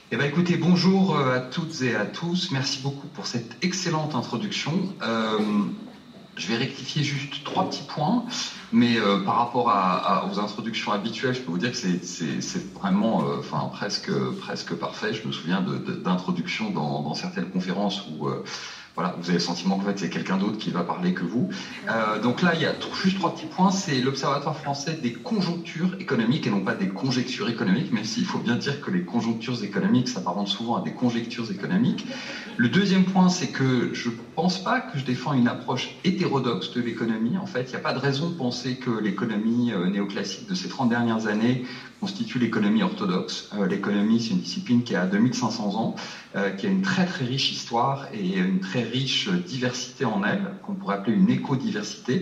Eh ben, écoutez, bonjour à toutes et à tous. Merci beaucoup pour cette excellente introduction. Je vais rectifier juste trois petits points, mais par rapport aux introductions habituelles, je peux vous dire que c'est vraiment, enfin presque parfait. Je me souviens d'introductions dans certaines conférences où voilà, vous avez le sentiment qu'en fait c'est quelqu'un d'autre qui va parler que vous. Donc là, il y a juste trois petits points. C'est l'Observatoire français des conjonctures économiques et non pas des conjectures économiques, même s'il faut bien dire que les conjonctures économiques s'apparentent souvent à des conjectures économiques. Le deuxième point, c'est que je ne pense pas que je défends une approche hétérodoxe de l'économie. En fait, il n'y a pas de raison de penser que l'économie néoclassique de ces 30 dernières années constitue l'économie orthodoxe. L'économie, c'est une discipline qui a 2500 ans, qui a une très très riche histoire et une très riche diversité en elle, qu'on pourrait appeler une écodiversité.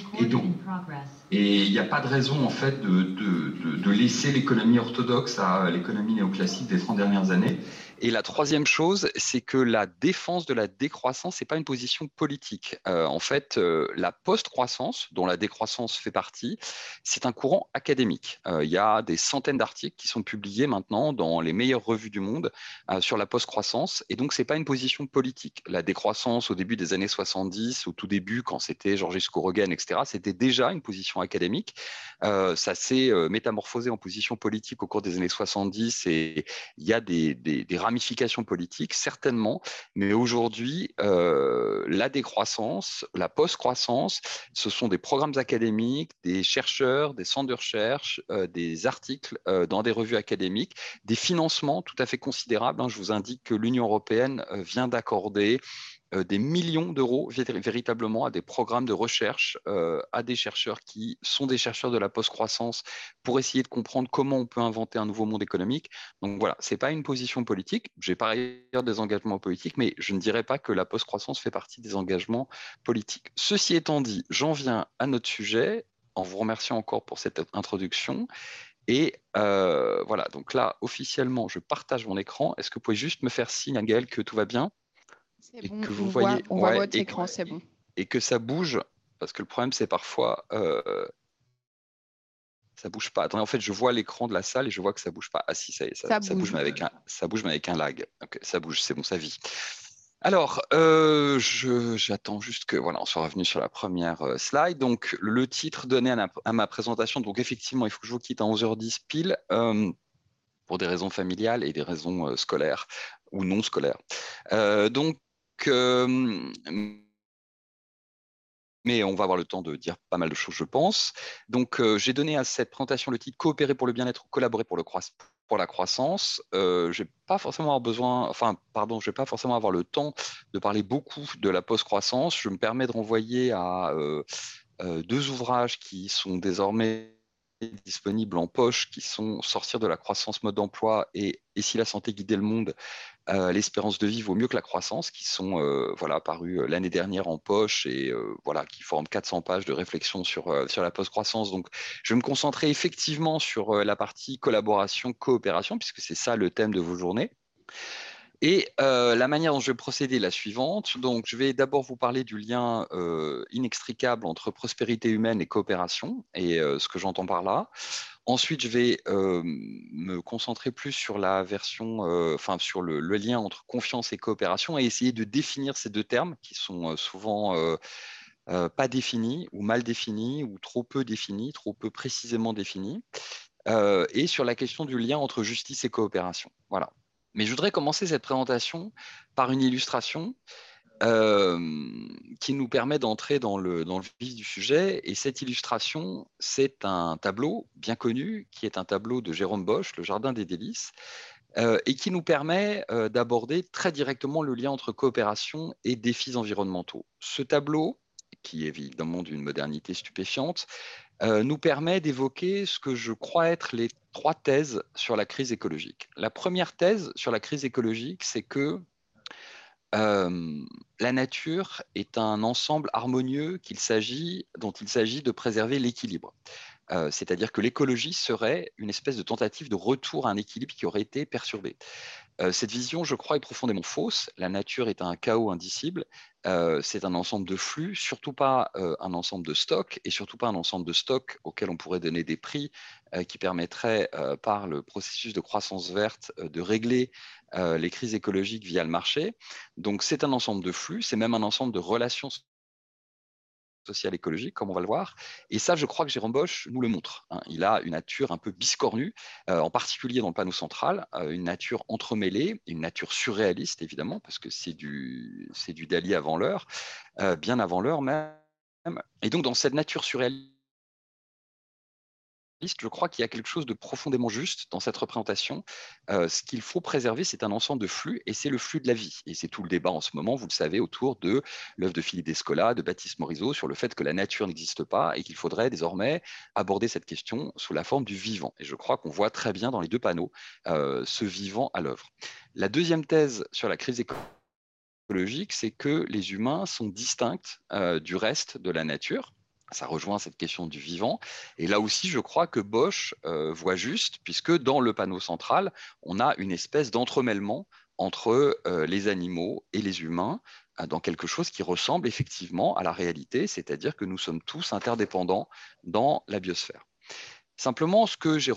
Et il n'y a pas de raison en fait de laisser l'économie orthodoxe à l'économie néoclassique des 30 dernières années. Et la troisième chose, c'est que la défense de la décroissance, c'est pas une position politique. En fait, la post-croissance, dont la décroissance fait partie, c'est un courant académique. Il y a des centaines d'articles qui sont publiés maintenant dans les meilleures revues du monde sur la post-croissance, et donc c'est pas une position politique. La décroissance au début des années 70, au tout début, quand c'était Georges Scorogen, etc., c'était déjà une position académique. Ça s'est métamorphosé en position politique au cours des années 70 et il y a des ramifications politiques, certainement, mais aujourd'hui, la décroissance, la post-croissance, ce sont des programmes académiques, des chercheurs, des centres de recherche, des articles dans des revues académiques, des financements tout à fait considérables. Je vous indique que l'Union européenne vient d'accorder des millions d'euros véritablement à des programmes de recherche, à des chercheurs qui sont des chercheurs de la post-croissance pour essayer de comprendre comment on peut inventer un nouveau monde économique. Donc voilà, ce n'est pas une position politique. J'ai par ailleurs des engagements politiques, mais je ne dirais pas que la post-croissance fait partie des engagements politiques. Ceci étant dit, j'en viens à notre sujet en vous remerciant encore pour cette introduction. Et voilà, donc là, officiellement, je partage mon écran. Est-ce que vous pouvez juste me faire signe, Gaël, que tout va bien? C'est Et bon, que vous voyez, on voit ouais, votre écran, c'est bon. et que ça bouge, parce que le problème c'est parfois ça bouge pas. Attendez, en fait, je vois l'écran de la salle et je vois que ça bouge pas. Ah si, ça y est, Ça ça bouge, bouge. mais ça bouge, mais avec un lag. Ok, ça bouge, c'est bon, ça vit. Alors, j'attends juste que voilà, on soit revenu sur la première slide. Donc, le titre donné à ma présentation. Donc, effectivement, il faut que je vous quitte à 11h10 pile pour des raisons familiales et des raisons scolaires ou non scolaires. Donc, euh, mais on va avoir le temps de dire pas mal de choses, je pense. Donc, j'ai donné à cette présentation le titre Coopérer pour le bien-être, collaborer pour la croissance. Je vais pas forcément avoir besoin, enfin, pardon, je vais pas forcément avoir le temps de parler beaucoup de la post-croissance. Je me permets de renvoyer à deux ouvrages qui sont désormais disponibles en poche, qui sont Sortir de la croissance mode d'emploi et si la santé guidait le monde, l'espérance de vie vaut mieux que la croissance, qui sont voilà, parus l'année dernière en poche et voilà, qui forment 400 pages de réflexion sur la post-croissance. Donc, je vais me concentrer effectivement sur la partie collaboration, coopération, puisque c'est ça le thème de vos journées. Et la manière dont je vais procéder est la suivante. Donc, je vais d'abord vous parler du lien inextricable entre prospérité humaine et coopération et ce que j'entends par là. Ensuite, je vais me concentrer plus sur la version, enfin sur le lien entre confiance et coopération et essayer de définir ces deux termes qui sont souvent pas définis ou mal définis ou trop peu définis, trop peu précisément définis, et sur la question du lien entre justice et coopération. Voilà. Mais je voudrais commencer cette présentation par une illustration euh, qui nous permet d'entrer dans le vif du sujet. Et cette illustration, c'est un tableau bien connu, qui est un tableau de Jérôme Bosch, Le Jardin des délices, et qui nous permet d'aborder très directement le lien entre coopération et défis environnementaux. Ce tableau, qui est évidemment d'une modernité stupéfiante, nous permet d'évoquer ce que je crois être les trois thèses sur la crise écologique. La première thèse sur la crise écologique, c'est que la nature est un ensemble harmonieux dont il s'agit de préserver l'équilibre. C'est-à-dire que l'écologie serait une espèce de tentative de retour à un équilibre qui aurait été perturbé. Cette vision, je crois, est profondément fausse. La nature est un chaos indicible. c'est un ensemble de flux, surtout pas un ensemble de stocks, et surtout pas un ensemble de stocks auquel on pourrait donner des prix qui permettraient, par le processus de croissance verte, de régler les crises écologiques via le marché. Donc c'est un ensemble de flux, c'est même un ensemble de relations social écologique, comme on va le voir. Et ça, je crois que Jérôme Bosch nous le montre, hein. Il a une nature un peu biscornue, en particulier dans le panneau central, une nature entremêlée, une nature surréaliste, évidemment, parce que c'est du Dali avant l'heure, bien avant l'heure même. Et donc, dans cette nature surréaliste, je crois qu'il y a quelque chose de profondément juste dans cette représentation. Ce qu'il faut préserver, c'est un ensemble de flux, et c'est le flux de la vie. Et c'est tout le débat en ce moment, vous le savez, autour de l'œuvre de Philippe Descola, de Baptiste Morisot, sur le fait que la nature n'existe pas et qu'il faudrait désormais aborder cette question sous la forme du vivant. Et je crois qu'on voit très bien dans les deux panneaux ce vivant à l'œuvre. La deuxième thèse sur la crise écologique, c'est que les humains sont distincts du reste de la nature. Ça rejoint cette question du vivant. Et là aussi, je crois que Bosch voit juste, puisque dans le panneau central, on a une espèce d'entremêlement entre les animaux et les humains, dans quelque chose qui ressemble effectivement à la réalité, c'est-à-dire que nous sommes tous interdépendants dans la biosphère. Simplement,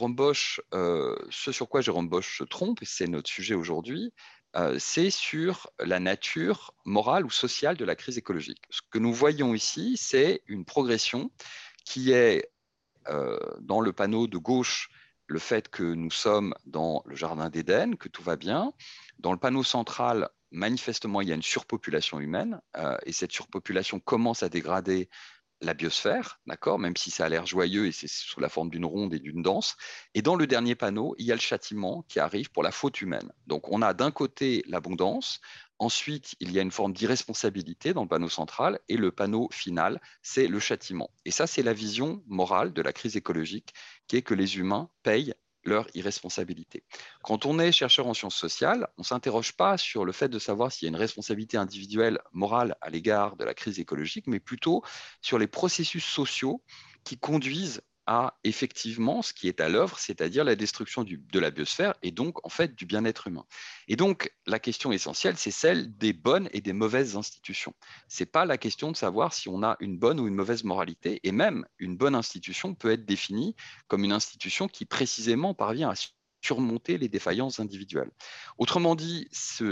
ce sur quoi Jérôme Bosch se trompe, et c'est notre sujet aujourd'hui, c'est sur la nature morale ou sociale de la crise écologique. Ce que nous voyons ici, c'est une progression qui est, dans le panneau de gauche, le fait que nous sommes dans le jardin d'Éden, que tout va bien. Dans le panneau central, manifestement, il y a une surpopulation humaine, et cette surpopulation commence à dégrader la biosphère, d'accord, même si ça a l'air joyeux et c'est sous la forme d'une ronde et d'une danse. Et dans le dernier panneau, il y a le châtiment qui arrive pour la faute humaine. Donc on a d'un côté l'abondance, ensuite il y a une forme d'irresponsabilité dans le panneau central, et le panneau final, c'est le châtiment. Et ça, c'est la vision morale de la crise écologique, qui est que les humains payent leur irresponsabilité. Quand on est chercheur en sciences sociales, on ne s'interroge pas sur le fait de savoir s'il y a une responsabilité individuelle morale à l'égard de la crise écologique, mais plutôt sur les processus sociaux qui conduisent à effectivement ce qui est à l'œuvre, c'est-à-dire la destruction de la biosphère et donc en fait du bien-être humain. Et donc la question essentielle, c'est celle des bonnes et des mauvaises institutions. C'est pas la question de savoir si on a une bonne ou une mauvaise moralité, et même une bonne institution peut être définie comme une institution qui précisément parvient à surmonter les défaillances individuelles. Autrement dit,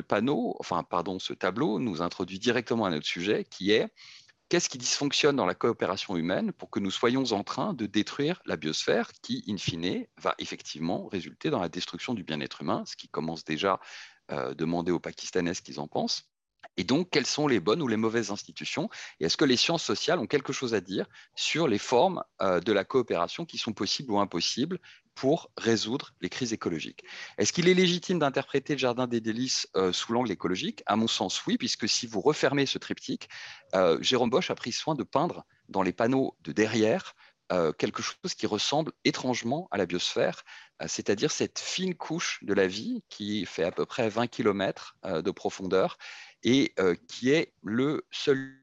ce tableau nous introduit directement à notre sujet, qui est: qu'est-ce qui dysfonctionne dans la coopération humaine pour que nous soyons en train de détruire la biosphère qui, in fine, va effectivement résulter dans la destruction du bien-être humain, ce qui commence déjà à demander aux Pakistanais ce qu'ils en pensent. Et donc, quelles sont les bonnes ou les mauvaises institutions? Et est-ce que les sciences sociales ont quelque chose à dire sur les formes de la coopération qui sont possibles ou impossibles pour résoudre les crises écologiques? Est-ce qu'il est légitime d'interpréter le Jardin des Délices sous l'angle écologique? À mon sens, oui, puisque si vous refermez ce triptyque, Jérôme Bosch a pris soin de peindre dans les panneaux de derrière quelque chose qui ressemble étrangement à la biosphère, c'est-à-dire cette fine couche de la vie qui fait à peu près 20 km de profondeur, et qui est le seul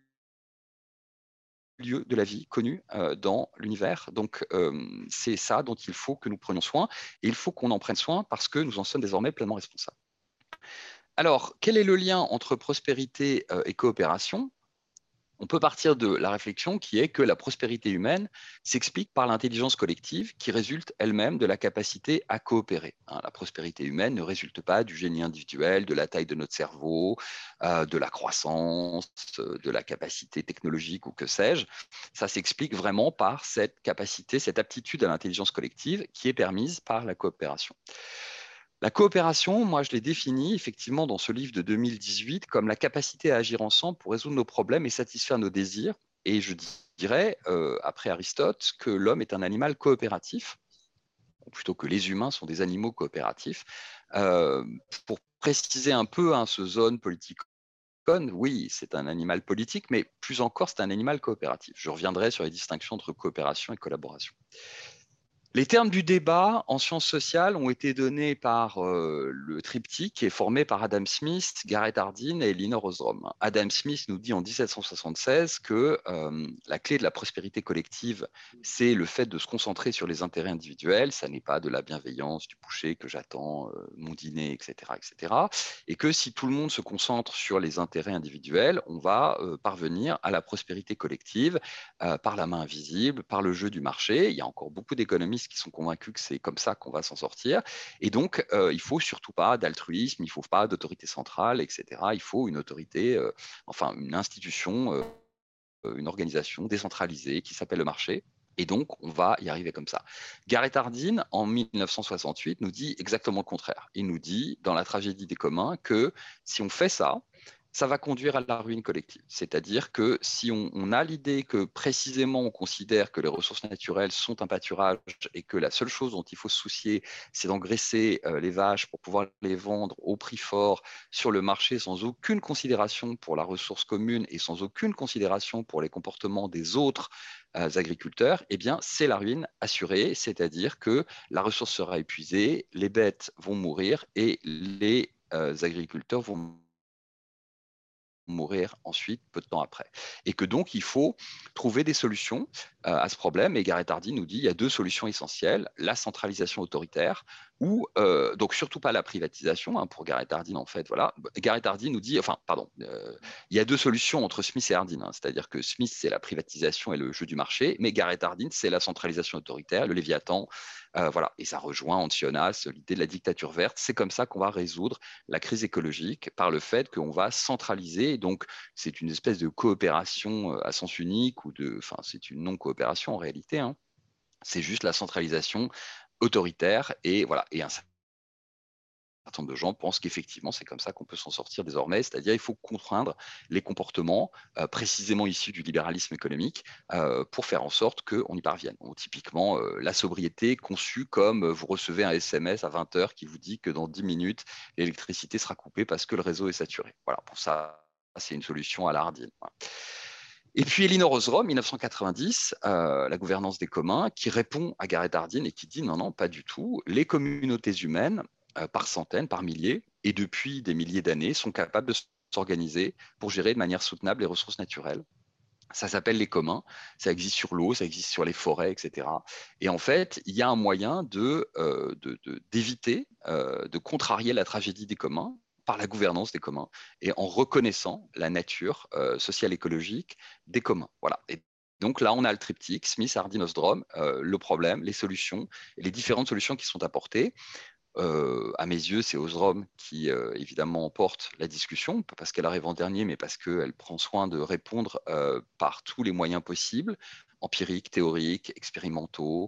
lieu de la vie connu dans l'univers. Donc c'est ça dont il faut que nous prenions soin, et il faut qu'on en prenne soin parce que nous en sommes désormais pleinement responsables. Alors, quel est le lien entre prospérité et coopération? On peut partir de la réflexion qui est que la prospérité humaine s'explique par l'intelligence collective qui résulte elle-même de la capacité à coopérer. La prospérité humaine ne résulte pas du génie individuel, de la taille de notre cerveau, de la croissance, de la capacité technologique ou que sais-je. Ça s'explique vraiment par cette capacité, cette aptitude à l'intelligence collective qui est permise par la coopération. La coopération, moi, je l'ai définie effectivement dans ce livre de 2018 comme la capacité à agir ensemble pour résoudre nos problèmes et satisfaire nos désirs. Et je dirais, après Aristote, que l'homme est un animal coopératif, ou plutôt que les humains sont des animaux coopératifs. Euh, pour préciser un peu ce zone politique, oui, c'est un animal politique, mais plus encore, c'est un animal coopératif. Je reviendrai sur les distinctions entre coopération et collaboration. Les termes du débat en sciences sociales ont été donnés par le triptyque qui est formé par Adam Smith, Garrett Hardin et Elinor Ostrom. Adam Smith nous dit en 1776 que la clé de la prospérité collective, c'est le fait de se concentrer sur les intérêts individuels. Ça n'est pas de la bienveillance, du boucher que j'attends, mon dîner, etc., etc. Et que si tout le monde se concentre sur les intérêts individuels, on va parvenir à la prospérité collective par la main invisible, par le jeu du marché. Il y a encore beaucoup d'économistes qui sont convaincus que c'est comme ça qu'on va s'en sortir. Et donc, il ne faut surtout pas d'altruisme, il ne faut pas d'autorité centrale, etc. Il faut une autorité, enfin une institution, une organisation décentralisée qui s'appelle le marché. Et donc, on va y arriver comme ça. Garrett Hardin, en 1968, nous dit exactement le contraire. Il nous dit, dans la tragédie des communs, que si on fait ça, ça va conduire à la ruine collective. C'est-à-dire que si on a l'idée que précisément on considère que les ressources naturelles sont un pâturage et que la seule chose dont il faut se soucier, c'est d'engraisser les vaches pour pouvoir les vendre au prix fort sur le marché sans aucune considération pour la ressource commune et sans aucune considération pour les comportements des autres agriculteurs, eh bien, c'est la ruine assurée, c'est-à-dire que la ressource sera épuisée, les bêtes vont mourir et les agriculteurs vont mourir ensuite, peu de temps après. Et que donc, il faut trouver des solutions à ce problème. Et Garrett Hardin nous dit qu'il y a deux solutions essentielles, la centralisation autoritaire, ou donc surtout pas la privatisation, hein, pour Garrett Hardin, en fait. Voilà. Garrett Hardin nous dit, enfin, pardon, il y a deux solutions entre Smith et Hardin, hein, c'est-à-dire que Smith, c'est la privatisation et le jeu du marché, mais Garrett Hardin, c'est la centralisation autoritaire, le Léviathan. Voilà. Et ça rejoint Antionas, l'idée de la dictature verte. C'est comme ça qu'on va résoudre la crise écologique par le fait qu'on va centraliser. Donc, c'est une espèce de coopération à sens unique ou enfin, c'est une non-coopération en réalité, hein. C'est juste la centralisation autoritaire et voilà. Et un certain nombre de gens pensent qu'effectivement, c'est comme ça qu'on peut s'en sortir désormais, c'est-à-dire il faut contraindre les comportements précisément issus du libéralisme économique pour faire en sorte qu'on y parvienne. Donc, typiquement, la sobriété conçue comme vous recevez un SMS à 20 heures qui vous dit que dans 10 minutes, l'électricité sera coupée parce que le réseau est saturé. Voilà, pour ça, c'est une solution à la Hardin. Et puis Elinor Ostrom, 1990, la gouvernance des communs, qui répond à Garrett Hardin et qui dit non, non, pas du tout. Les communautés humaines, par centaines, par milliers, et depuis des milliers d'années, sont capables de s'organiser pour gérer de manière soutenable les ressources naturelles. Ça s'appelle les communs, ça existe sur l'eau, ça existe sur les forêts, etc. Et en fait, il y a un moyen d'éviter, de contrarier la tragédie des communs par la gouvernance des communs et en reconnaissant la nature sociale écologique des communs. Voilà. Et donc là, on a le triptyque, Smith, Hardin, Ostrom, le problème, les solutions, et les différentes solutions qui sont apportées. À mes yeux, c'est Ostrom qui, évidemment, emporte la discussion, pas parce qu'elle arrive en dernier, mais parce qu'elle prend soin de répondre par tous les moyens possibles, empiriques, théoriques, expérimentaux,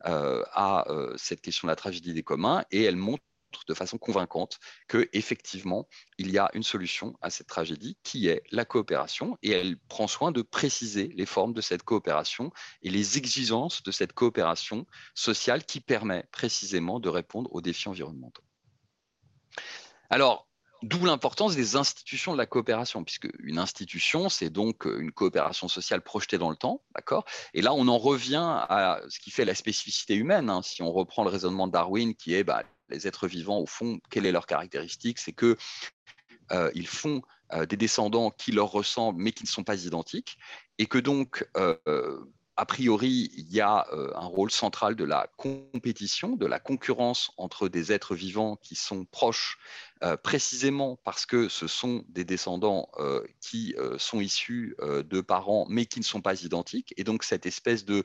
à cette question de la tragédie des communs, et elle montre de façon convaincante que effectivement il y a une solution à cette tragédie qui est la coopération, et elle prend soin de préciser les formes de cette coopération et les exigences de cette coopération sociale qui permet précisément de répondre aux défis environnementaux. Alors, d'où l'importance des institutions de la coopération, puisque une institution, c'est donc une coopération sociale projetée dans le temps, d'accord? Et là, on en revient à ce qui fait la spécificité humaine, hein. Si on reprend le raisonnement de Darwin, qui est les êtres vivants, au fond, quelle est leur caractéristique? C'est que ils font des descendants qui leur ressemblent, mais qui ne sont pas identiques, et que donc a priori, il y a un rôle central de la compétition, de la concurrence entre des êtres vivants qui sont proches, précisément parce que ce sont des descendants qui sont issus de parents, mais qui ne sont pas identiques. Et donc, cette espèce de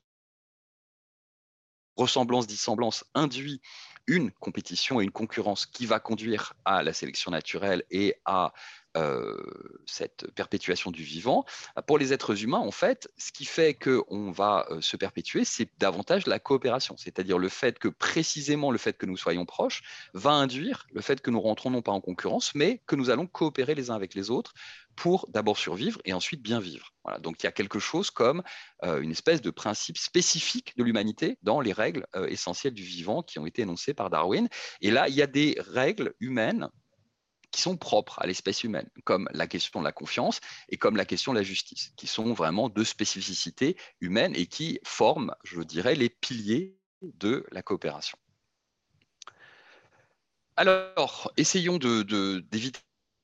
ressemblance-dissemblance induit une compétition et une concurrence qui va conduire à la sélection naturelle et à cette perpétuation du vivant. Pour les êtres humains, en fait, ce qui fait qu'on va se perpétuer, c'est davantage la coopération, c'est-à-dire le fait que précisément le fait que nous soyons proches va induire le fait que nous rentrons non pas en concurrence, mais que nous allons coopérer les uns avec les autres pour d'abord survivre et ensuite bien vivre. Voilà. Donc il y a quelque chose comme une espèce de principe spécifique de l'humanité dans les règles essentielles du vivant qui ont été énoncées par Darwin. Et là, il y a des règles humaines qui sont propres à l'espèce humaine, comme la question de la confiance et comme la question de la justice, qui sont vraiment deux spécificités humaines et qui forment, je dirais, les piliers de la coopération. Alors, essayons d'éviter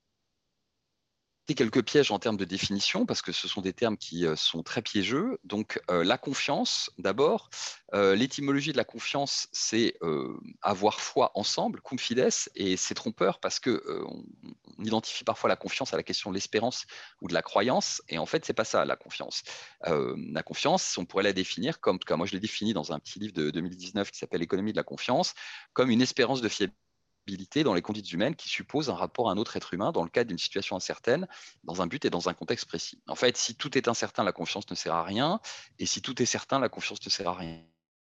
quelques pièges en termes de définition, parce que ce sont des termes qui sont très piégeux. Donc, la confiance, d'abord. L'étymologie de la confiance, c'est avoir foi ensemble, cum fides, et c'est trompeur parce que on identifie parfois la confiance à la question de l'espérance ou de la croyance, et en fait, c'est pas ça, la confiance. La confiance, on pourrait la définir comme, en tout cas, moi je l'ai définie dans un petit livre de 2019 qui s'appelle L'économie de la confiance, comme une espérance de fiabilité dans les conduites humaines qui suppose un rapport à un autre être humain dans le cadre d'une situation incertaine, dans un but et dans un contexte précis. En fait, si tout est incertain, la confiance ne sert à rien, et si tout est certain, la confiance ne sert à rien.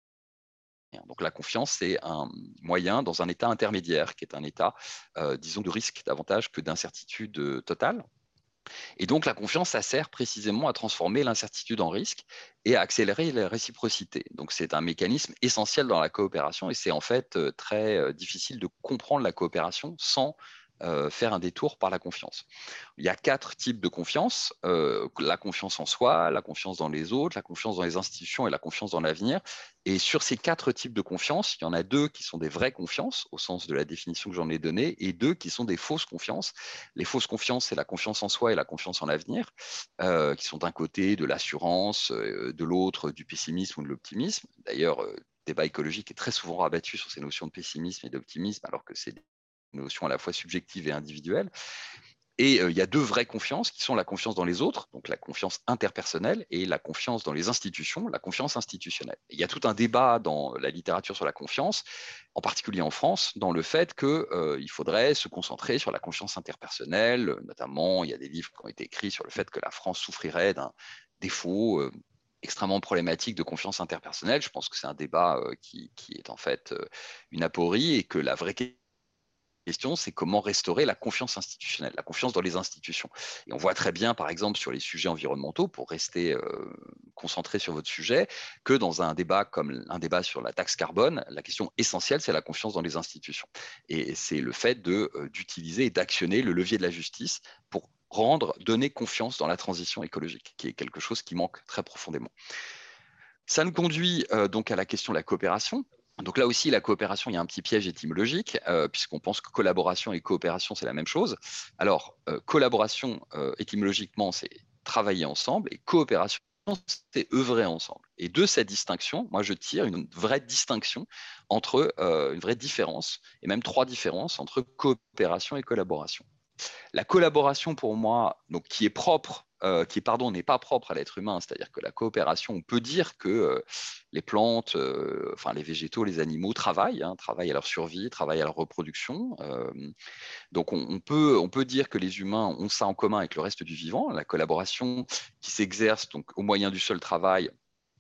Donc la confiance, c'est un moyen dans un état intermédiaire, qui est un état, disons, de risque davantage que d'incertitude totale. Et donc la confiance, ça sert précisément à transformer l'incertitude en risque et à accélérer la réciprocité. Donc c'est un mécanisme essentiel dans la coopération, et c'est en fait très difficile de comprendre la coopération sans faire un détour par la confiance. Il y a 4 types de confiance: la confiance en soi, la confiance dans les autres, la confiance dans les institutions et la confiance dans l'avenir. Et sur ces 4 types de confiance, il y en a 2 qui sont des vraies confiances, au sens de la définition que j'en ai donnée, et 2 qui sont des fausses confiances. Les fausses confiances, c'est la confiance en soi et la confiance en l'avenir, qui sont d'un côté de l'assurance, de l'autre du pessimisme ou de l'optimisme. D'ailleurs, le débat écologique est très souvent rabattu sur ces notions de pessimisme et d'optimisme, alors que c'est des notions à la fois subjectives et individuelles. Et il y a 2 vraies confiances qui sont la confiance dans les autres, donc la confiance interpersonnelle, et la confiance dans les institutions, la confiance institutionnelle. Et il y a tout un débat dans la littérature sur la confiance, en particulier en France, dans le fait qu'il faudrait se concentrer sur la confiance interpersonnelle. Notamment, il y a des livres qui ont été écrits sur le fait que la France souffrirait d'un défaut extrêmement problématique de confiance interpersonnelle. Je pense que c'est un débat qui est en fait une aporie, et que la vraie question, c'est comment restaurer la confiance institutionnelle, la confiance dans les institutions. Et on voit très bien, par exemple, sur les sujets environnementaux, pour rester concentré sur votre sujet, que dans un débat comme un débat sur la taxe carbone, la question essentielle, c'est la confiance dans les institutions. Et c'est le fait d'utiliser et d'actionner le levier de la justice pour donner confiance dans la transition écologique, qui est quelque chose qui manque très profondément. Ça nous conduit donc à la question de la coopération. Donc là aussi, la coopération, il y a un petit piège étymologique, puisqu'on pense que collaboration et coopération, c'est la même chose. Alors, collaboration, étymologiquement, c'est travailler ensemble, et coopération, c'est œuvrer ensemble. Et de cette distinction, moi, je tire une vraie distinction entre, une vraie différence, et même 3 différences entre coopération et collaboration. La collaboration, pour moi, donc, qui est propre, n'est pas propre à l'être humain, c'est-à-dire que la coopération, on peut dire que les plantes, enfin les végétaux, les animaux travaillent, travaillent à leur survie, travaillent à leur reproduction. Donc on peut dire que les humains ont ça en commun avec le reste du vivant, la collaboration qui s'exerce donc au moyen du seul travail,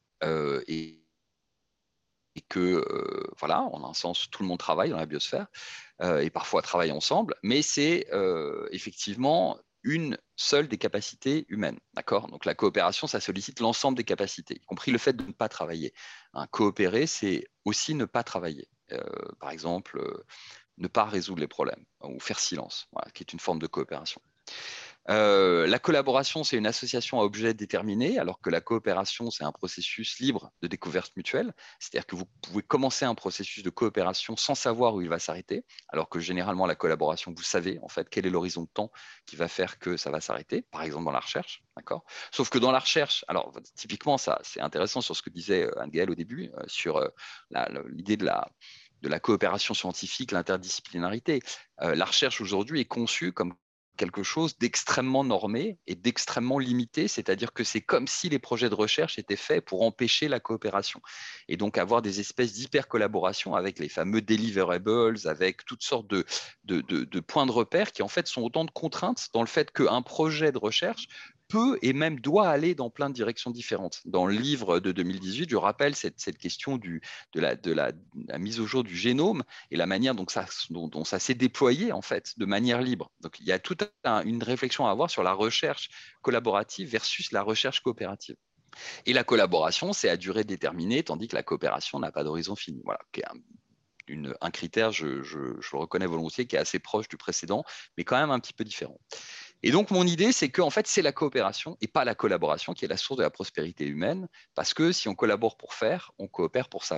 et que, voilà, en un sens, tout le monde travaille dans la biosphère, et parfois travaille ensemble, mais c'est effectivement une seule des capacités humaines. D'accord. Donc la coopération, ça sollicite l'ensemble des capacités, y compris le fait de ne pas travailler. Coopérer, c'est aussi ne pas travailler. Par exemple, ne pas résoudre les problèmes ou faire silence, voilà, qui est une forme de coopération. La collaboration, c'est une association à objet déterminé, alors que la coopération, c'est un processus libre de découverte mutuelle. C'est-à-dire que vous pouvez commencer un processus de coopération sans savoir où il va s'arrêter, alors que généralement, la collaboration, vous savez en fait quel est l'horizon de temps qui va faire que ça va s'arrêter, par exemple dans la recherche. D'accord. Sauf que dans la recherche, alors typiquement, ça, c'est intéressant sur ce que disait Anne-Gaëlle au début, sur l'idée de la coopération scientifique, l'interdisciplinarité. La recherche aujourd'hui est conçue comme quelque chose d'extrêmement normé et d'extrêmement limité, c'est-à-dire que c'est comme si les projets de recherche étaient faits pour empêcher la coopération, et donc avoir des espèces d'hyper-collaboration avec les fameux deliverables, avec toutes sortes de points de repère qui en fait sont autant de contraintes dans le fait qu'un projet de recherche peut et même doit aller dans plein de directions différentes. Dans le livre de 2018, je rappelle cette question de la mise au jour du génome et la manière dont ça s'est déployé en fait de manière libre. Donc il y a toute une réflexion à avoir sur la recherche collaborative versus la recherche coopérative. Et la collaboration, c'est à durée déterminée, tandis que la coopération n'a pas d'horizon fini. Voilà, qui est un critère, je le reconnais volontiers, qui est assez proche du précédent, mais quand même un petit peu différent. Et donc, mon idée, c'est qu'en fait, c'est la coopération et pas la collaboration qui est la source de la prospérité humaine, parce que si on collabore pour faire, on coopère pour savoir.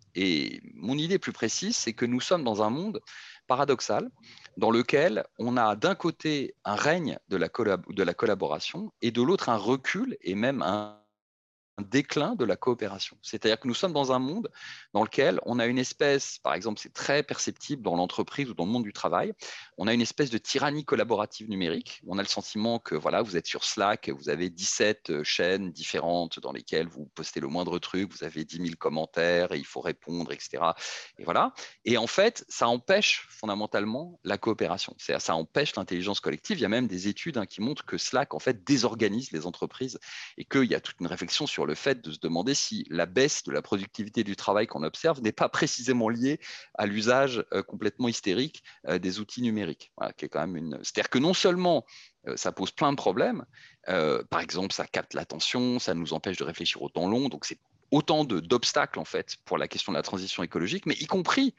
Et mon idée plus précise, c'est que nous sommes dans un monde paradoxal dans lequel on a d'un côté un règne de la collaboration et de l'autre un recul et même un déclin de la coopération. C'est-à-dire que nous sommes dans un monde dans lequel on a une espèce, par exemple, c'est très perceptible dans l'entreprise ou dans le monde du travail, on a une espèce de tyrannie collaborative numérique. On a le sentiment que voilà, vous êtes sur Slack, vous avez 17 chaînes différentes dans lesquelles vous postez le moindre truc, vous avez 10 000 commentaires et il faut répondre, etc. Et voilà. Et en fait, ça empêche fondamentalement la coopération. C'est-à-dire, ça empêche l'intelligence collective. Il y a même des études qui montrent que Slack en fait désorganise les entreprises et qu'il y a toute une réflexion sur le fait de se demander si la baisse de la productivité du travail qu'on observe n'est pas précisément liée à l'usage complètement hystérique des outils numériques. Voilà, qui est quand même C'est-à-dire que non seulement ça pose plein de problèmes, par exemple, ça capte l'attention, ça nous empêche de réfléchir au temps long, donc c'est autant d'obstacles en fait pour la question de la transition écologique, mais y compris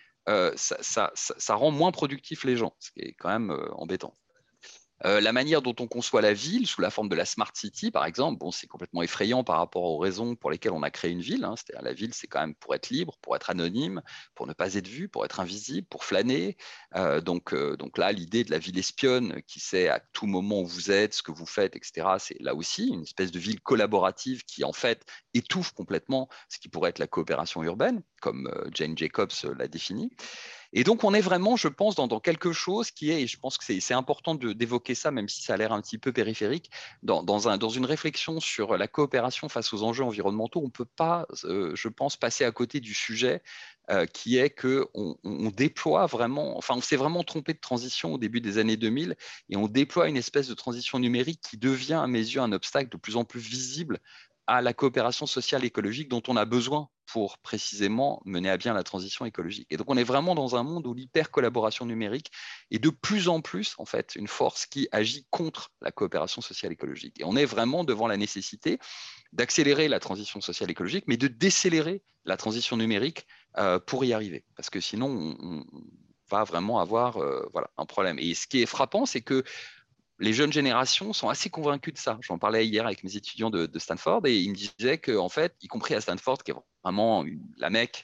ça rend moins productifs les gens, ce qui est quand même embêtant. La manière dont on conçoit la ville, sous la forme de la smart city, par exemple, bon, c'est complètement effrayant par rapport aux raisons pour lesquelles on a créé une ville. C'est-à-dire la ville, c'est quand même pour être libre, pour être anonyme, pour ne pas être vu, pour être invisible, pour flâner. Donc là, l'idée de la ville espionne qui sait à tout moment où vous êtes, ce que vous faites, etc., c'est là aussi une espèce de ville collaborative qui, en fait, étouffe complètement ce qui pourrait être la coopération urbaine, comme Jane Jacobs l'a défini. Et donc, on est vraiment, je pense, dans quelque chose qui est, et je pense que c'est important d'évoquer ça, même si ça a l'air un petit peu périphérique, dans une réflexion sur la coopération face aux enjeux environnementaux, on ne peut pas, je pense, passer à côté du sujet qui est qu'on déploie vraiment, enfin, on s'est vraiment trompé de transition au début des années 2000 et on déploie une espèce de transition numérique qui devient, à mes yeux, un obstacle de plus en plus visible à la coopération sociale écologique dont on a besoin pour précisément mener à bien la transition écologique. Et donc on est vraiment dans un monde où l'hyper-collaboration numérique est de plus en plus en fait une force qui agit contre la coopération sociale écologique. Et on est vraiment devant la nécessité d'accélérer la transition sociale écologique, mais de décélérer la transition numérique pour y arriver. Parce que sinon, on va vraiment avoir voilà, un problème. Et ce qui est frappant, c'est que les jeunes générations sont assez convaincus de ça. J'en parlais hier avec mes étudiants de Stanford et ils me disaient qu'en fait, y compris à Stanford, qui est vraiment la mecque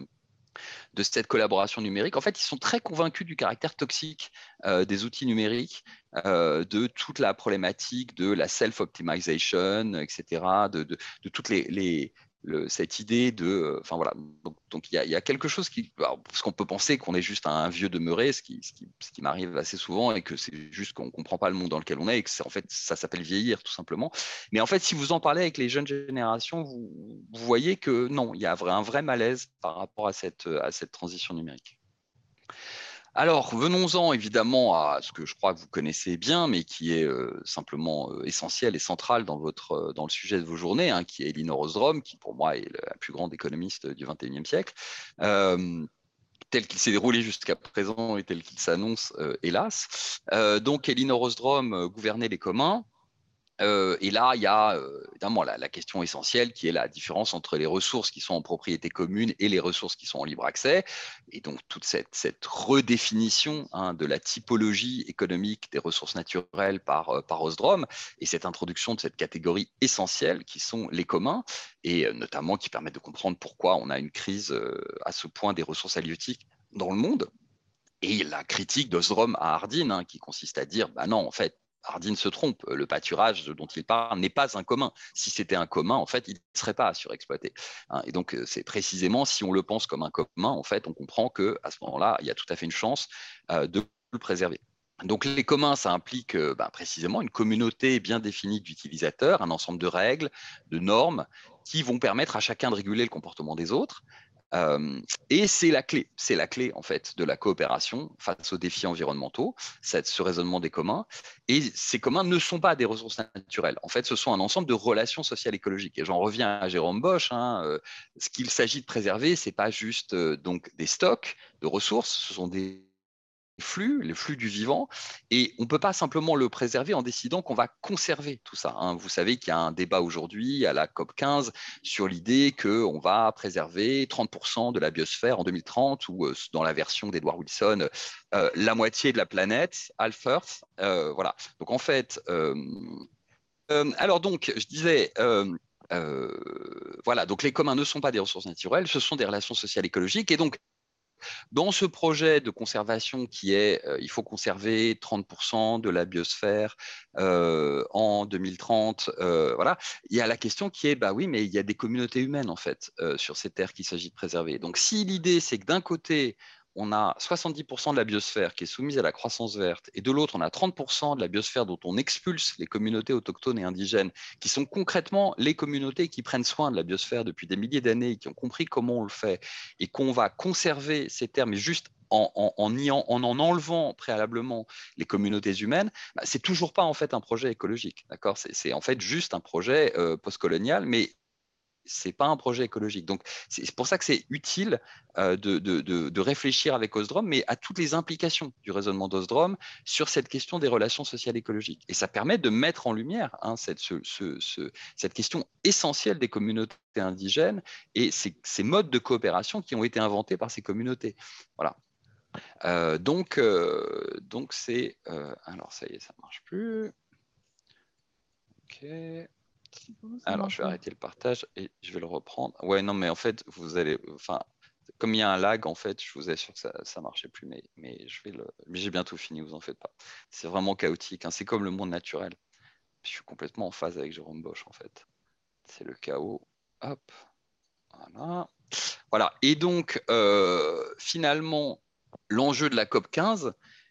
de cette collaboration numérique, en fait, ils sont très convaincus du caractère toxique des outils numériques, de toute la problématique de la self-optimization, etc., de toutes cette idée de, enfin voilà, donc il y a quelque chose qui, alors, parce qu'on peut penser qu'on est juste un vieux demeuré, ce qui m'arrive assez souvent, et que c'est juste qu'on comprend pas le monde dans lequel on est, et que en fait ça s'appelle vieillir tout simplement. Mais en fait, si vous en parlez avec les jeunes générations, vous voyez que non, il y a un vrai malaise par rapport à cette transition numérique. Alors, venons-en évidemment à ce que je crois que vous connaissez bien, mais qui est simplement essentiel et central dans le sujet de vos journées, qui est Elinor Ostrom, qui pour moi est la plus grande économiste du XXIe siècle, tel qu'il s'est déroulé jusqu'à présent et tel qu'il s'annonce, hélas. Donc, Elinor Ostrom gouvernait les communs. Et là, il y a évidemment la question essentielle qui est la différence entre les ressources qui sont en propriété commune et les ressources qui sont en libre accès. Et donc, toute cette redéfinition de la typologie économique des ressources naturelles par Ostrom et cette introduction de cette catégorie essentielle qui sont les communs et notamment qui permettent de comprendre pourquoi on a une crise à ce point des ressources halieutiques dans le monde. Et la critique d'Ostrom à Hardin, qui consiste à dire, bah non, en fait, Hardin se trompe, le pâturage dont il parle n'est pas un commun. Si c'était un commun, en fait, il ne serait pas surexploité. Et donc, c'est précisément, si on le pense comme un commun, en fait, on comprend qu'à ce moment-là, il y a tout à fait une chance de le préserver. Donc les communs, ça implique précisément une communauté bien définie d'utilisateurs, un ensemble de règles, de normes qui vont permettre à chacun de réguler le comportement des autres. Et c'est la clé en fait de la coopération face aux défis environnementaux, ce raisonnement des communs. Et ces communs ne sont pas des ressources naturelles. En fait, ce sont un ensemble de relations sociales écologiques. Et j'en reviens à Jérôme Bosch. Ce qu'il s'agit de préserver, c'est pas juste donc des stocks de ressources, ce sont les flux du vivant, et on ne peut pas simplement le préserver en décidant qu'on va conserver tout ça. Vous savez qu'il y a un débat aujourd'hui à la COP 15 sur l'idée qu'on va préserver 30% de la biosphère en 2030, ou dans la version d'Edward Wilson, la moitié de la planète, half Earth. Voilà. Donc en fait, alors donc, je disais, Voilà, donc les communs ne sont pas des ressources naturelles, ce sont des relations sociales écologiques. Et donc, dans ce projet de conservation qui est, il faut conserver 30% de la biosphère en 2030, voilà, il y a la question qui est, bah oui, mais il y a des communautés humaines en fait sur ces terres qu'il s'agit de préserver. Donc si l'idée c'est que d'un côté, on a 70% de la biosphère qui est soumise à la croissance verte, et de l'autre, on a 30% de la biosphère dont on expulse les communautés autochtones et indigènes, qui sont concrètement les communautés qui prennent soin de la biosphère depuis des milliers d'années et qui ont compris comment on le fait, et qu'on va conserver ces terres, mais juste en enlevant préalablement les communautés humaines, bah, c'est toujours pas en fait un projet écologique, d'accord. C'est en fait juste un projet postcolonial, mais c'est pas un projet écologique. Donc, c'est pour ça que c'est utile de réfléchir avec Osdrome, mais à toutes les implications du raisonnement d'Osdrome sur cette question des relations sociales écologiques. Et ça permet de mettre en lumière cette question essentielle des communautés indigènes et ces modes de coopération qui ont été inventés par ces communautés. Voilà. Donc c'est... alors, ça y est, ça ne marche plus. OK. Bon, ça Alors, je marche vais bien. arrêter le partage et je vais le reprendre. Ouais, non, mais en fait, vous allez, enfin, comme il y a un lag, en fait, je vous assure que ça ne marchait plus, mais mais j'ai bientôt fini, vous en faites pas. C'est vraiment chaotique, hein. C'est comme le monde naturel. Je suis complètement en phase avec Jérôme Bosch, en fait. C'est le chaos. Hop, voilà. Voilà. Et donc, finalement, l'enjeu de la COP 15,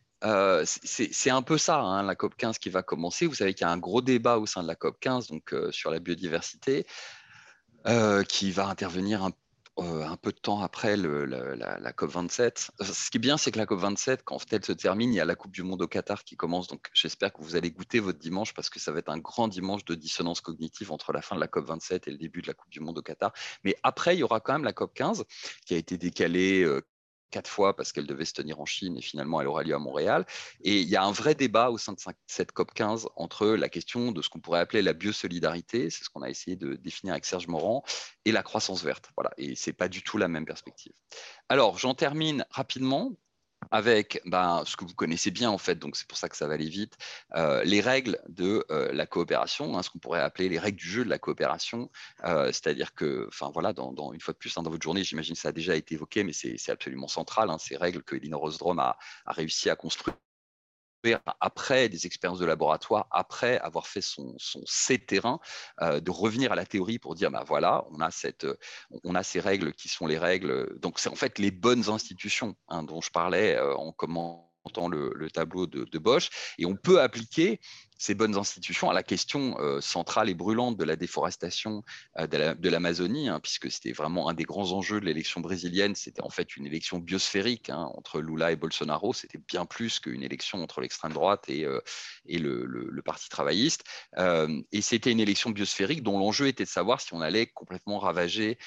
c'est un peu ça, hein, la COP 15 qui va commencer. Vous savez qu'il y a un gros débat au sein de la COP 15 donc, sur la biodiversité, qui va intervenir un peu de temps après la COP 27. Ce qui est bien, c'est que la COP 27, quand elle se termine, il y a la Coupe du Monde au Qatar qui commence. Donc, j'espère que vous allez goûter votre dimanche parce que ça va être un grand dimanche de dissonance cognitive entre la fin de la COP 27 et le début de la Coupe du Monde au Qatar. Mais après, il y aura quand même la COP 15 qui a été décalée 4 fois parce qu'elle devait se tenir en Chine et finalement elle aura lieu à Montréal. Et il y a un vrai débat au sein de cette COP 15 entre la question de ce qu'on pourrait appeler la biosolidarité, c'est ce qu'on a essayé de définir avec Serge Morand, et la croissance verte. Voilà. Et c'est pas du tout la même perspective. Alors, j'en termine rapidement avec ce que vous connaissez bien en fait, donc c'est pour ça que ça va aller vite, les règles de la coopération, hein, ce qu'on pourrait appeler les règles du jeu de la coopération, c'est-à-dire que, enfin voilà, une fois de plus, hein, dans votre journée, j'imagine que ça a déjà été évoqué, mais c'est absolument central, hein, ces règles que Elinor Ostrom a réussi à construire après des expériences de laboratoire, après avoir fait ses terrains, de revenir à la théorie pour dire, bah voilà, on a ces règles qui sont les règles. Donc, c'est en fait les bonnes institutions, hein, dont je parlais en commentant le tableau de Bosch. Et on peut appliquer ces bonnes institutions à la question centrale et brûlante de la déforestation de l'Amazonie, hein, puisque c'était vraiment un des grands enjeux de l'élection brésilienne. C'était en fait une élection biosphérique, hein, entre Lula et Bolsonaro. C'était bien plus qu'une élection entre l'extrême droite et le Parti travailliste. Et c'était une élection biosphérique dont l'enjeu était de savoir si on allait complètement ravager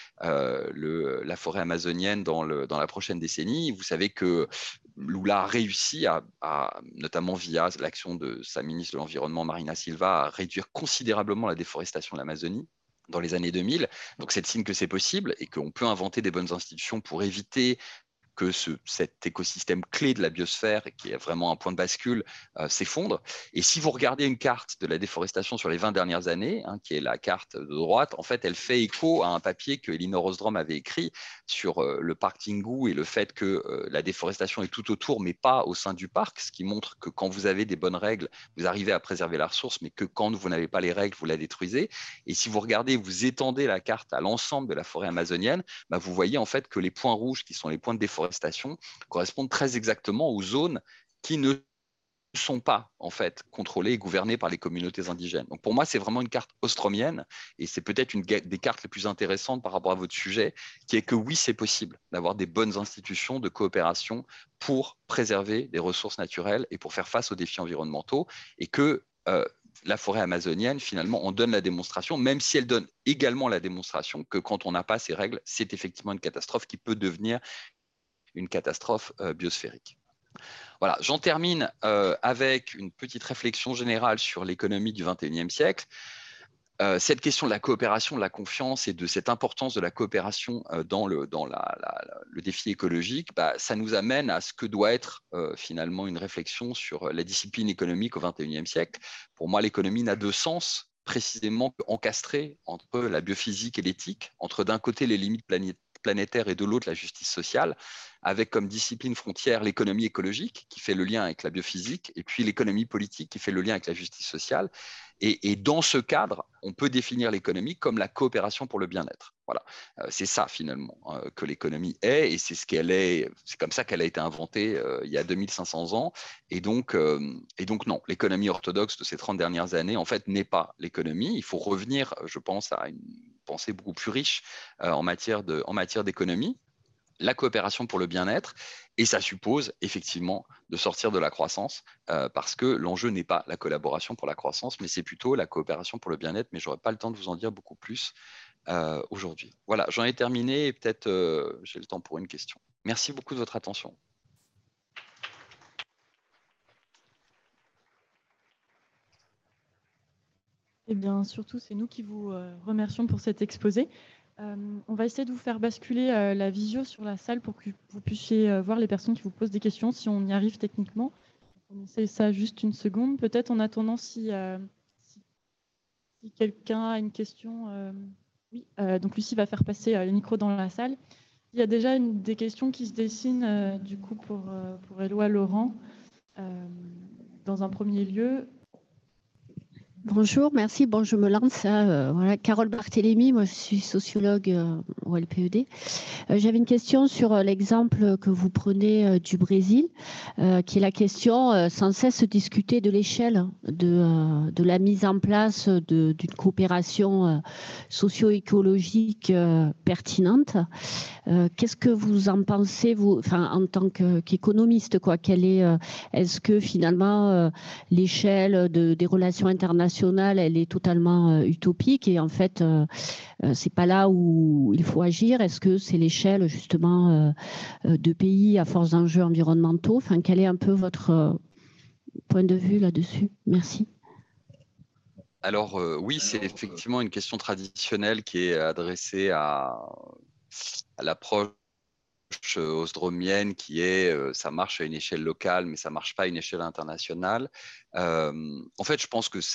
la forêt amazonienne dans la prochaine décennie. Vous savez que Lula a réussi notamment via l'action de sa ministre de l'Environnement, Marina Silva, à réduire considérablement la déforestation de l'Amazonie dans les années 2000. Donc, c'est le signe que c'est possible et qu'on peut inventer des bonnes institutions pour éviter que cet écosystème clé de la biosphère, qui est vraiment un point de bascule, s'effondre. Et si vous regardez une carte de la déforestation sur les 20 dernières années, hein, qui est la carte de droite, en fait, elle fait écho à un papier que Elinor Ostrom avait écrit sur le parc Tingu et le fait que la déforestation est tout autour, mais pas au sein du parc, ce qui montre que quand vous avez des bonnes règles, vous arrivez à préserver la ressource, mais que quand vous n'avez pas les règles, vous la détruisez. Et si vous regardez, vous étendez la carte à l'ensemble de la forêt amazonienne, bah, vous voyez en fait que les points rouges, qui sont les points de déforestation, correspondent très exactement aux zones qui ne sont pas en fait contrôlées et gouvernées par les communautés indigènes. Donc pour moi, c'est vraiment une carte ostromienne et c'est peut-être une des cartes les plus intéressantes par rapport à votre sujet, qui est que oui, c'est possible d'avoir des bonnes institutions de coopération pour préserver des ressources naturelles et pour faire face aux défis environnementaux, et que la forêt amazonienne, finalement, en donne la démonstration, même si elle donne également la démonstration que quand on n'a pas ces règles, c'est effectivement une catastrophe qui peut devenir une catastrophe biosphérique. Voilà, j'en termine avec une petite réflexion générale sur l'économie du XXIe siècle. Cette question de la coopération, de la confiance et de cette importance de la coopération dans le défi écologique, bah, ça nous amène à ce que doit être finalement une réflexion sur la discipline économique au XXIe siècle. Pour moi, l'économie n'a de sens précisément encastré entre la biophysique et l'éthique, entre d'un côté les limites planétaires et de l'autre la justice sociale, avec comme discipline frontière l'économie écologique qui fait le lien avec la biophysique, et puis l'économie politique qui fait le lien avec la justice sociale. Et dans ce cadre, on peut définir l'économie comme la coopération pour le bien-être. Voilà, c'est ça finalement que l'économie est, et c'est ce qu'elle est. C'est comme ça qu'elle a été inventée il y a 2500 ans. Et donc non, l'économie orthodoxe de ces 30 dernières années, en fait, n'est pas l'économie. Il faut revenir, je pense, à une pensée beaucoup plus riche en matière d'économie, la coopération pour le bien-être, et ça suppose effectivement de sortir de la croissance, parce que l'enjeu n'est pas la collaboration pour la croissance, mais c'est plutôt la coopération pour le bien-être, mais je n'aurai pas le temps de vous en dire beaucoup plus aujourd'hui. Voilà, j'en ai terminé, et peut-être j'ai le temps pour une question. Merci beaucoup de votre attention. Eh bien, surtout, c'est nous qui vous remercions pour cet exposé. On va essayer de vous faire basculer la visio sur la salle pour que vous puissiez voir les personnes qui vous posent des questions, si on y arrive techniquement. On essaie ça juste une seconde. Peut-être en attendant, si quelqu'un a une question. Oui, donc Lucie va faire passer le micro dans la salle. Il y a déjà des questions qui se dessinent du coup pour Éloi Laurent. Dans un premier lieu. Bonjour, merci. Bon, je me lance. Voilà, Carole Barthélémy, moi je suis sociologue au LPED. J'avais une question sur l'exemple que vous prenez du Brésil, qui est la question sans cesse discutée de l'échelle de la mise en place d'une coopération socio-écologique pertinente. Qu'est-ce que vous en pensez, vous, enfin, en tant qu'économiste, quoi? Est-ce que finalement l'échelle des relations internationales, elle est totalement utopique et en fait, c'est pas là où il faut agir? Est-ce que c'est l'échelle justement de pays à force d'enjeux environnementaux? Enfin, quel est un peu votre point de vue là-dessus? Merci. Alors oui, c'est effectivement une question traditionnelle qui est adressée à l'approche osdromienne qui est ça marche à une échelle locale, mais ça ne marche pas à une échelle internationale. En fait, je pense que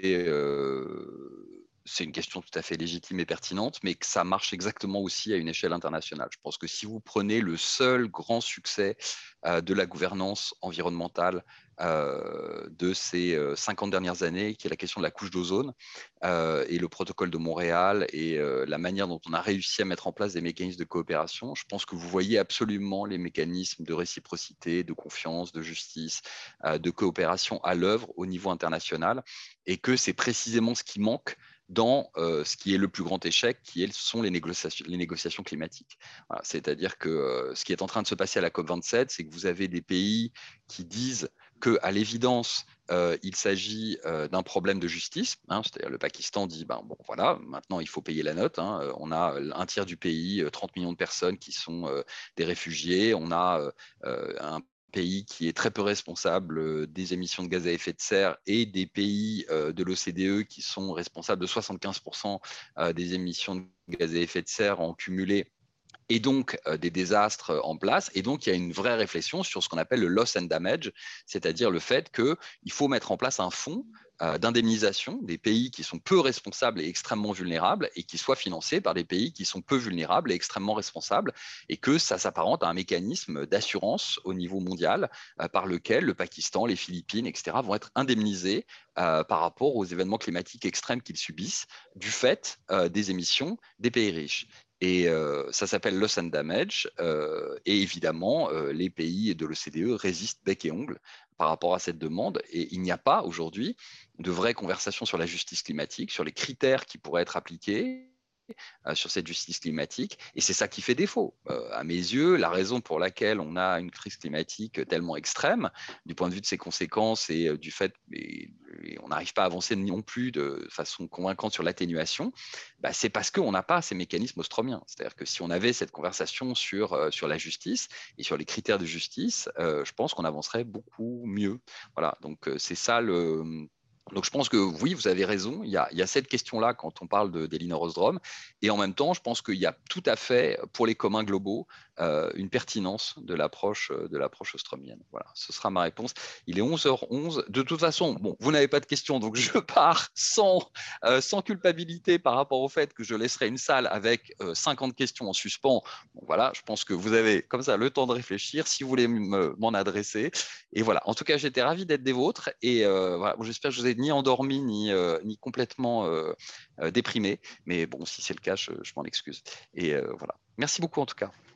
c'est une question tout à fait légitime et pertinente, mais que ça marche exactement aussi à une échelle internationale. Je pense que si vous prenez le seul grand succès de la gouvernance environnementale de ces 50 dernières années, qui est la question de la couche d'ozone et le protocole de Montréal et la manière dont on a réussi à mettre en place des mécanismes de coopération, je pense que vous voyez absolument les mécanismes de réciprocité, de confiance, de justice, de coopération à l'œuvre au niveau international, et que c'est précisément ce qui manque dans ce qui est le plus grand échec, sont les négociations climatiques. Voilà, c'est-à-dire que ce qui est en train de se passer à la COP27, c'est que vous avez des pays qui disent qu'à l'évidence, il s'agit d'un problème de justice. C'est-à-dire le Pakistan dit, bon voilà, maintenant il faut payer la note. On a un tiers du pays, 30 millions de personnes qui sont des réfugiés. On a un pays qui est très peu responsable des émissions de gaz à effet de serre, et des pays de l'OCDE qui sont responsables de 75% des émissions de gaz à effet de serre en cumulé, et donc des désastres en place. Et donc, il y a une vraie réflexion sur ce qu'on appelle le loss and damage, c'est-à-dire le fait qu'il faut mettre en place un fonds d'indemnisation des pays qui sont peu responsables et extrêmement vulnérables, et qui soient financés par des pays qui sont peu vulnérables et extrêmement responsables, et que ça s'apparente à un mécanisme d'assurance au niveau mondial par lequel le Pakistan, les Philippines, etc. vont être indemnisés par rapport aux événements climatiques extrêmes qu'ils subissent du fait des émissions des pays riches. Et ça s'appelle loss and damage. Et évidemment, les pays de l'OCDE résistent bec et ongle par rapport à cette demande. Et il n'y a pas aujourd'hui de vraie conversation sur la justice climatique, sur les critères qui pourraient être appliqués sur cette justice climatique. Et c'est ça qui fait défaut. À mes yeux, la raison pour laquelle on a une crise climatique tellement extrême, du point de vue de ses conséquences et du fait on n'arrive pas à avancer non plus de façon convaincante sur l'atténuation, c'est parce qu'on n'a pas ces mécanismes ostromiens. C'est-à-dire que si on avait cette conversation sur la justice et sur les critères de justice, je pense qu'on avancerait beaucoup mieux. Voilà, donc c'est ça Donc je pense que oui, vous avez raison, il y a cette question-là quand on parle d'Elinor Ostrom, et en même temps, je pense qu'il y a tout à fait, pour les communs globaux, une pertinence de l'approche ostromienne. Voilà, ce sera ma réponse. Il est 11h11. De toute façon, bon, vous n'avez pas de questions, donc je pars sans culpabilité par rapport au fait que je laisserai une salle avec 50 questions en suspens. Bon, voilà, je pense que vous avez comme ça le temps de réfléchir si vous voulez m'en adresser. Et voilà, en tout cas, j'étais ravi d'être des vôtres. Et voilà, bon, j'espère que je vous ai ni endormi ni complètement déprimé. Mais bon, si c'est le cas, je m'en excuse. Et voilà. Merci beaucoup en tout cas.